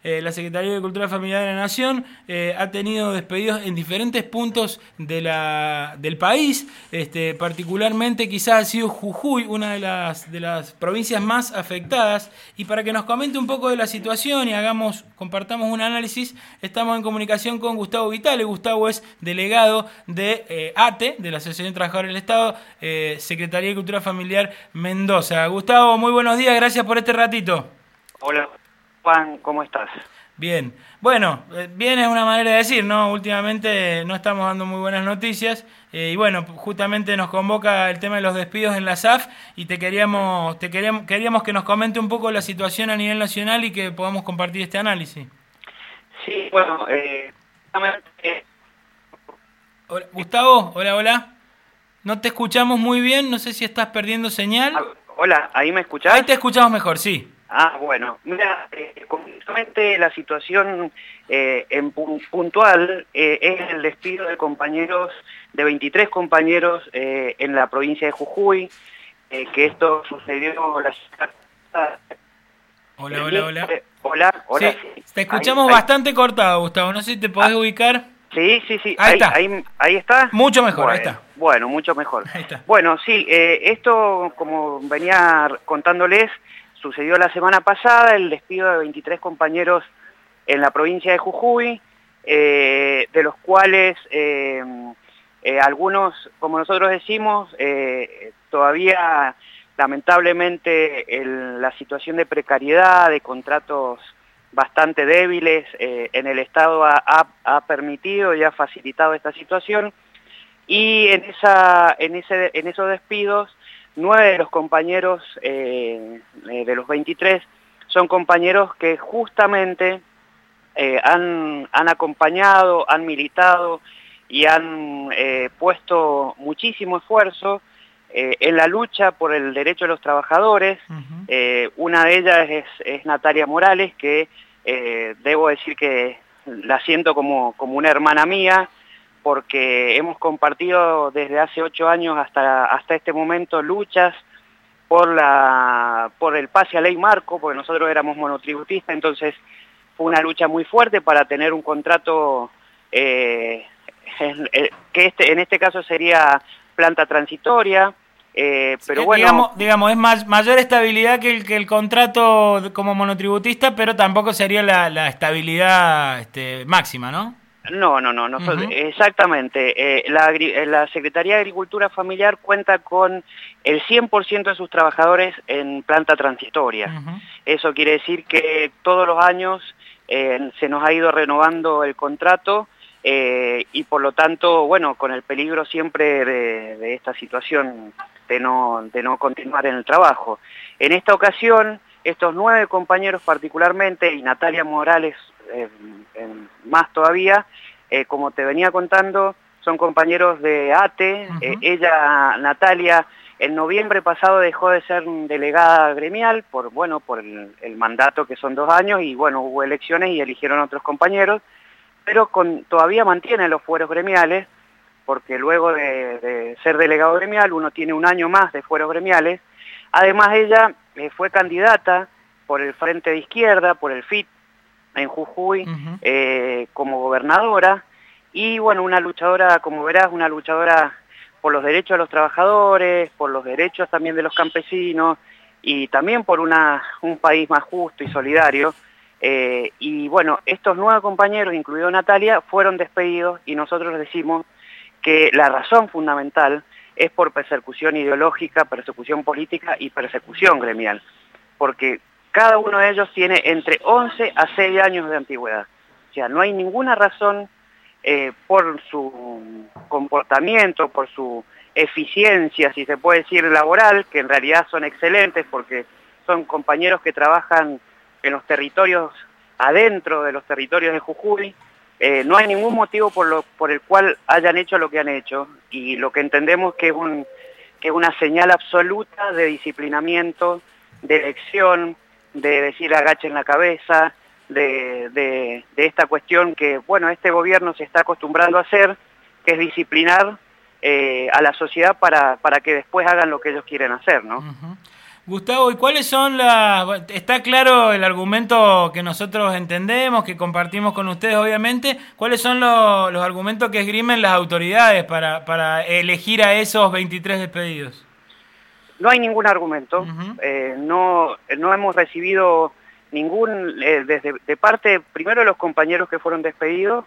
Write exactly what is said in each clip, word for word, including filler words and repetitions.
eh, la Secretaría de Cultura Familiar de la Nación eh, ha tenido despedidos en diferentes puntos de la, del país, este, particularmente quizás ha sido Jujuy, una de las, de las provincias más afectadas, y para que nos comente un poco de la situación y hagamos, compartamos un análisis, estamos en comunicación con Gustavo Vitale. Gustavo es delegado de eh, A T E, de la Asociación de Trabajadores del Estado, eh, Secretaría de Cultura Familiar Mendoza. Gustavo, muy buenos días, gracias por este ratito. Hola Juan, ¿cómo estás? Bien, bueno, eh, bien es una manera de decir, ¿no? Últimamente no estamos dando muy buenas noticias eh, y bueno, justamente nos convoca el tema de los despidos en la S A F y te queríamos, te queríamos, queríamos que nos comente un poco la situación a nivel nacional y que podamos compartir este análisis. Sí, bueno, eh, eh, hola, Gustavo, hola, hola. No te escuchamos muy bien, no sé si estás perdiendo señal. hola, ¿ahí me escuchás? Ahí te escuchamos mejor, sí. Ah, bueno, mira, eh, concretamente la situación eh, en pu puntual eh, es el despido de compañeros, de veintitrés compañeros eh, en la provincia de Jujuy, eh, que esto sucedió la Hola, hola, hola. Hola, hola. Sí, Sí. te escuchamos ahí, bastante ahí. cortado, Gustavo, no sé si te podés ah. ubicar. Sí, sí, sí, Ahí, ahí, está. Ahí, ahí está. Mucho mejor, bueno, ahí está. Bueno, mucho mejor. Ahí está. Bueno, sí, eh, esto, como venía contándoles, sucedió la semana pasada, el despido de veintitrés compañeros en la provincia de Jujuy, eh, de los cuales eh, eh, algunos, como nosotros decimos, eh, todavía lamentablemente el, la situación de precariedad, de contratos bastante débiles eh, en el Estado ha, ha, ha permitido y ha facilitado esta situación, y en, esa, en, ese, en esos despidos, nueve de los compañeros eh, eh, de los veintitrés son compañeros que justamente eh, han, han acompañado, han militado y han eh, puesto muchísimo esfuerzo eh, en la lucha por el derecho de los trabajadores. Uh-huh. eh, una de ellas es, es Natalia Morales, que eh, debo decir que la siento como, como una hermana mía, porque hemos compartido desde hace ocho años hasta, hasta este momento luchas por, la, por el pase a ley marco, porque nosotros éramos monotributistas, entonces fue una lucha muy fuerte para tener un contrato eh, que este, en este caso sería planta transitoria, eh, pero sí, bueno... Digamos, digamos es más, mayor estabilidad que el, que el contrato como monotributista, pero tampoco sería la, la estabilidad este, máxima, ¿no? No, no, no, nosotros, uh-huh. exactamente. Eh, la, la Secretaría de Agricultura Familiar cuenta con el cien por ciento de sus trabajadores en planta transitoria. Uh-huh. Eso quiere decir que todos los años eh, se nos ha ido renovando el contrato eh, y por lo tanto, bueno, con el peligro siempre de, de esta situación de no, de no continuar en el trabajo. En esta ocasión, estos nueve compañeros particularmente, y Natalia Morales eh, eh, más todavía, eh, como te venía contando, son compañeros de A T E. Uh-huh. eh, ella, Natalia, en noviembre pasado dejó de ser delegada gremial por, bueno, por el, el mandato que son dos años, y bueno, hubo elecciones y eligieron otros compañeros, pero con, todavía mantiene los fueros gremiales, porque luego de, de ser delegado gremial uno tiene un año más de fueros gremiales. Además ella eh, fue candidata por el Frente de Izquierda, por el F I T, en Jujuy, uh-huh. eh, como gobernadora, y bueno, una luchadora, como verás, una luchadora por los derechos de los trabajadores, por los derechos también de los campesinos, y también por una, un país más justo y solidario. Eh, y bueno, estos nueve compañeros, incluido Natalia, fueron despedidos, y nosotros decimos que la razón fundamental es por persecución ideológica, persecución política y persecución gremial, porque cada uno de ellos tiene entre once a seis años de antigüedad. O sea, no hay ninguna razón eh, por su comportamiento, por su eficiencia, si se puede decir, laboral, que en realidad son excelentes porque son compañeros que trabajan en los territorios, adentro de los territorios de Jujuy. Eh, no hay ningún motivo por, lo, por el cual hayan hecho lo que han hecho, y lo que entendemos que es, un, que es una señal absoluta de disciplinamiento, de elección, de decir agachen la cabeza, de, de, de esta cuestión que, bueno, este gobierno se está acostumbrando a hacer, que es disciplinar eh, a la sociedad para, para que después hagan lo que ellos quieren hacer, ¿no? Uh-huh. Gustavo, ¿y cuáles son las...? Está claro el argumento que nosotros entendemos, que compartimos con ustedes, obviamente. ¿Cuáles son los, los argumentos que esgrimen las autoridades para, para elegir a esos veintitrés despedidos? No hay ningún argumento. Uh-huh. eh, no, no hemos recibido ningún... Eh, desde de parte, primero, de los compañeros que fueron despedidos,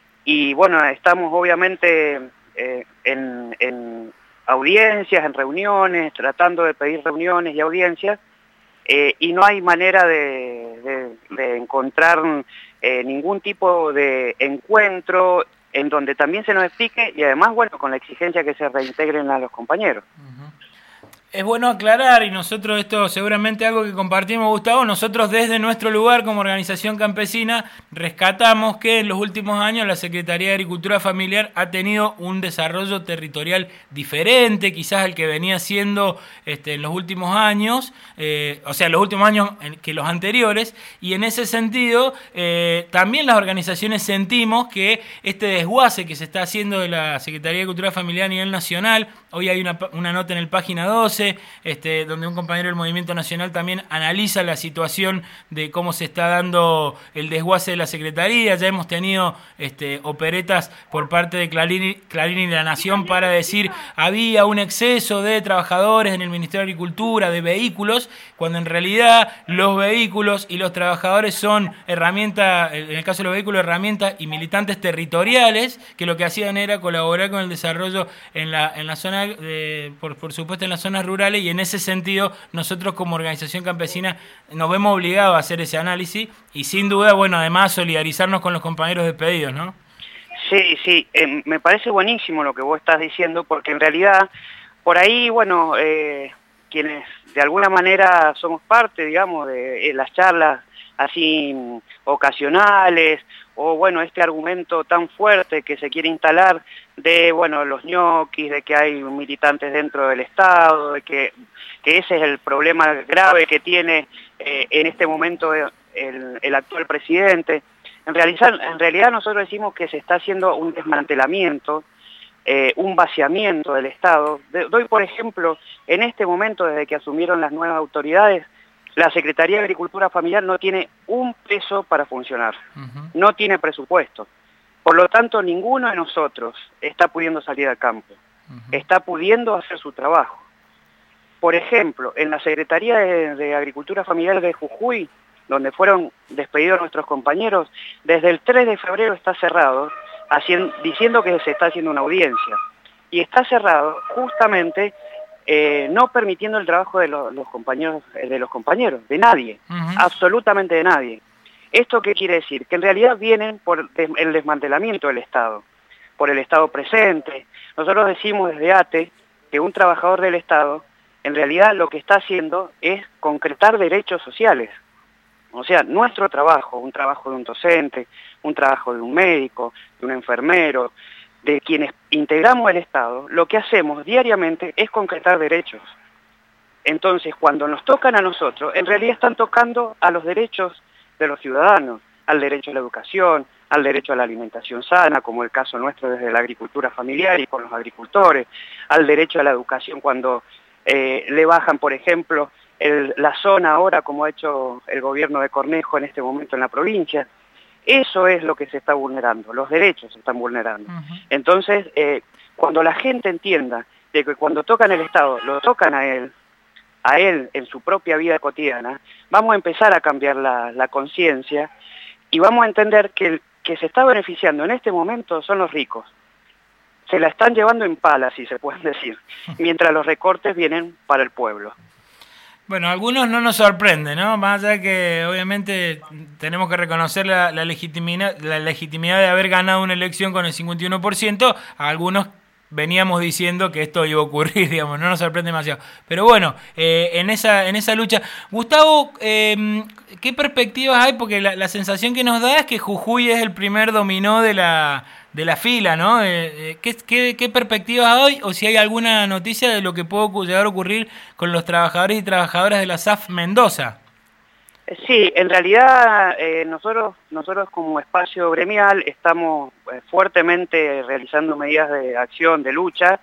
y bueno, estamos obviamente eh, en... en audiencias, en reuniones, tratando de pedir reuniones y audiencias, eh, y no hay manera de, de, de encontrar eh, ningún tipo de encuentro en donde también se nos explique, y además, bueno, con la exigencia que se reintegren a los compañeros. Uh-huh. Es bueno aclarar, y nosotros esto seguramente algo que compartimos, Gustavo, nosotros desde nuestro lugar como organización campesina rescatamos que en los últimos años la Secretaría de Agricultura Familiar ha tenido un desarrollo territorial diferente, quizás al que venía siendo este, en los últimos años, eh, o sea, en los últimos años que los anteriores, y en ese sentido eh, también las organizaciones sentimos que este desguace que se está haciendo de la Secretaría de Agricultura Familiar a nivel nacional, hoy hay una, una nota en el página doce, Este, donde un compañero del Movimiento Nacional también analiza la situación de cómo se está dando el desguace de la Secretaría. Ya hemos tenido este, operetas por parte de Clarín, Clarín y La Nación para decir había un exceso de trabajadores en el Ministerio de Agricultura, de vehículos, cuando en realidad los vehículos y los trabajadores son herramientas, en el caso de los vehículos, herramientas y militantes territoriales que lo que hacían era colaborar con el desarrollo en la, en la zona, de, por, por supuesto en las zonas rurales, y en ese sentido nosotros como organización campesina nos vemos obligados a hacer ese análisis y sin duda, bueno, además solidarizarnos con los compañeros despedidos, ¿no? Sí, sí, eh, me parece buenísimo lo que vos estás diciendo, porque en realidad por ahí, bueno, eh, quienes de alguna manera somos parte, digamos, de eh, las charlas así ocasionales, o bueno, este argumento tan fuerte que se quiere instalar de, bueno, los ñoquis, de que hay militantes dentro del Estado, de que, que ese es el problema grave que tiene eh, en este momento el, el actual presidente. En realidad, en realidad nosotros decimos que se está haciendo un desmantelamiento, eh, un vaciamiento del Estado. De, doy por ejemplo, en este momento, desde que asumieron las nuevas autoridades, la Secretaría de Agricultura Familiar no tiene un peso para funcionar, uh-huh. No tiene presupuesto. Por lo tanto, ninguno de nosotros está pudiendo salir al campo, uh-huh. Está pudiendo hacer su trabajo. Por ejemplo, en la Secretaría de, de Agricultura Familiar de Jujuy, donde fueron despedidos nuestros compañeros, desde el tres de febrero está cerrado, haciendo, diciendo que se está haciendo una audiencia. Y está cerrado justamente... Eh, no permitiendo el trabajo de los, los compañeros, de los compañeros, de nadie, uh-huh. Absolutamente de nadie. ¿Esto qué quiere decir? Que en realidad vienen por el desmantelamiento del Estado, por el Estado presente. Nosotros decimos desde A T E que un trabajador del Estado, en realidad lo que está haciendo es concretar derechos sociales. O sea, nuestro trabajo, un trabajo de un docente, un trabajo de un médico, de un enfermero, de quienes integramos el Estado, lo que hacemos diariamente es concretar derechos. Entonces, cuando nos tocan a nosotros, en realidad están tocando a los derechos de los ciudadanos, al derecho a la educación, al derecho a la alimentación sana, como el caso nuestro desde la agricultura familiar y con los agricultores, al derecho a la educación cuando eh, le bajan, por ejemplo, el, la zona ahora, como ha hecho el gobierno de Cornejo en este momento en la provincia. Eso es lo que se está vulnerando, los derechos se están vulnerando. Uh-huh. Entonces, eh, cuando la gente entienda de que cuando tocan el Estado, lo tocan a él, a él en su propia vida cotidiana, vamos a empezar a cambiar la, la conciencia y vamos a entender que el que se está beneficiando en este momento son los ricos. Se la están llevando en pala, si se puede decir, mientras los recortes vienen para el pueblo. Bueno, a algunos no nos sorprende, ¿no? Más allá que obviamente tenemos que reconocer la, la, legitimidad, la legitimidad de haber ganado una elección con el cincuenta y uno por ciento, a algunos veníamos diciendo que esto iba a ocurrir, digamos, no nos sorprende demasiado. Pero bueno, eh, en esa en esa lucha, Gustavo, eh, ¿qué perspectivas hay? Porque la, la sensación que nos da es que Jujuy es el primer dominó de la de la fila, ¿no? Eh, ¿qué, qué, ¿Qué perspectivas hay? O si hay alguna noticia de lo que puede llegar a ocurrir con los trabajadores y trabajadoras de la S A F Mendoza. Sí, en realidad eh, nosotros nosotros como espacio gremial estamos eh, fuertemente realizando medidas de acción, de lucha,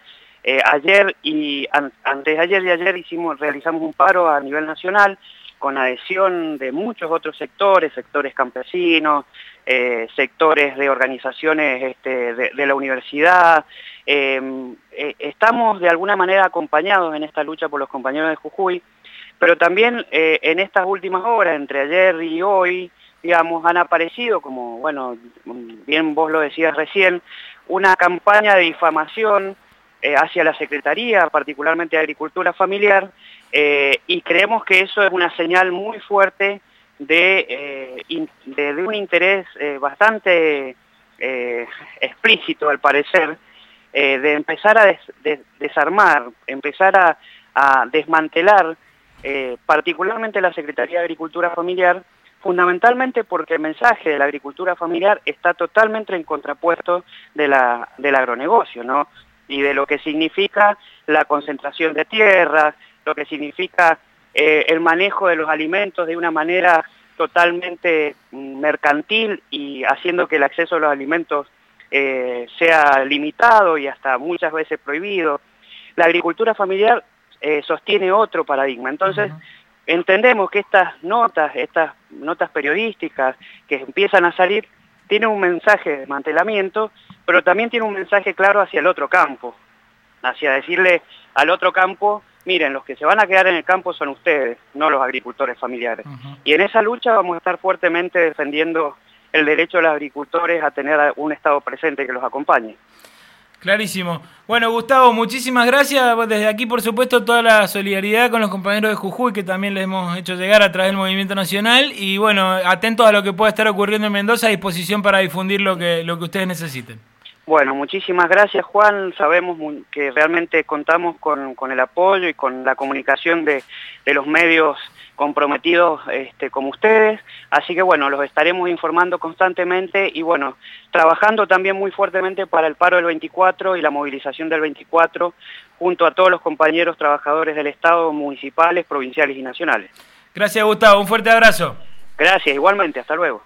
Eh, ayer y an, antes de ayer y ayer hicimos, realizamos un paro a nivel nacional con adhesión de muchos otros sectores, sectores campesinos, eh, sectores de organizaciones este, de, de la universidad. Eh, eh, estamos de alguna manera acompañados en esta lucha por los compañeros de Jujuy, pero también eh, en estas últimas horas, entre ayer y hoy, digamos, han aparecido, como, bueno, bien vos lo decías recién, una campaña de difamación eh, hacia la Secretaría, particularmente de Agricultura Familiar, eh, y creemos que eso es una señal muy fuerte de, eh, in, de, de un interés eh, bastante eh, explícito, al parecer, eh, de empezar a des, de, desarmar, empezar a, a desmantelar, eh, particularmente la Secretaría de Agricultura Familiar, fundamentalmente porque el mensaje de la agricultura familiar está totalmente en contrapuesto de la, del agronegocio, ¿no? Y de lo que significa la concentración de tierras, lo que significa eh, el manejo de los alimentos de una manera totalmente mercantil y haciendo que el acceso a los alimentos eh, sea limitado y hasta muchas veces prohibido. La agricultura familiar eh, sostiene otro paradigma. Entonces, uh-huh. entendemos que estas notas, estas notas periodísticas que empiezan a salir, tienen un mensaje de desmantelamiento, pero también tiene un mensaje claro hacia el otro campo, hacia decirle al otro campo, miren, los que se van a quedar en el campo son ustedes, no los agricultores familiares. Uh-huh. Y en esa lucha vamos a estar fuertemente defendiendo el derecho de los agricultores a tener un Estado presente que los acompañe. Clarísimo. Bueno, Gustavo, muchísimas gracias. Desde aquí, por supuesto, toda la solidaridad con los compañeros de Jujuy, que también les hemos hecho llegar a través del Movimiento Nacional. Y bueno, atentos a lo que pueda estar ocurriendo en Mendoza, a disposición para difundir lo que, lo que ustedes necesiten. Bueno, muchísimas gracias, Juan. Sabemos que realmente contamos con, con el apoyo y con la comunicación de, de los medios comprometidos este, como ustedes, así que bueno, los estaremos informando constantemente y bueno, trabajando también muy fuertemente para el paro del veinticuatro y la movilización del veinticuatro, junto a todos los compañeros trabajadores del Estado, municipales, provinciales y nacionales. Gracias, Gustavo, un fuerte abrazo. Gracias, igualmente, hasta luego.